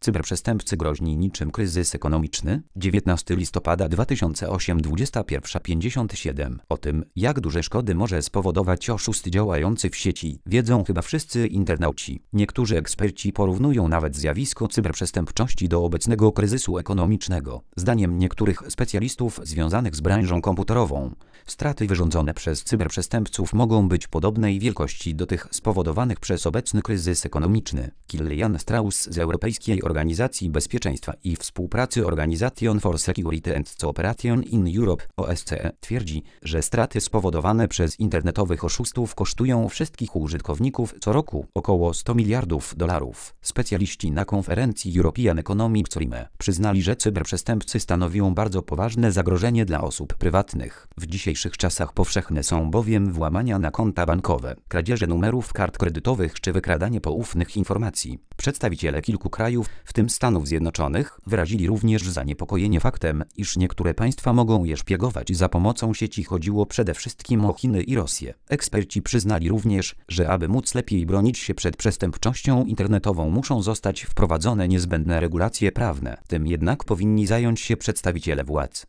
Cyberprzestępcy groźni niczym kryzys ekonomiczny. 19 listopada 2008, 21:57. O tym, jak duże szkody może spowodować oszust działający w sieci, wiedzą chyba wszyscy internauci. Niektórzy eksperci porównują nawet zjawisko cyberprzestępczości do obecnego kryzysu ekonomicznego. Zdaniem niektórych specjalistów związanych z branżą komputerową, straty wyrządzone przez cyberprzestępców mogą być podobnej wielkości do tych spowodowanych przez obecny kryzys ekonomiczny. Kilian Strauss z Europejskiej Organizacji Bezpieczeństwa i Współpracy Organization for Security and Cooperation in Europe (OSCE) twierdzi, że straty spowodowane przez internetowych oszustów kosztują wszystkich użytkowników co roku około $100 miliardów. Specjaliści na konferencji European Economic Forum przyznali, że cyberprzestępcy stanowią bardzo poważne zagrożenie dla osób prywatnych. W dzisiejszych czasach powszechne są bowiem włamania na konta bankowe, kradzieże numerów kart kredytowych czy wykradanie poufnych informacji. Przedstawiciele kilku krajów, w tym Stanów Zjednoczonych, wyrazili również zaniepokojenie faktem, iż niektóre państwa mogą je szpiegować za pomocą sieci. Chodziło przede wszystkim o Chiny i Rosję. Eksperci przyznali również, że aby móc lepiej bronić się przed przestępczością internetową, muszą zostać wprowadzone niezbędne regulacje prawne. Tym jednak powinni zająć się przedstawiciele władz.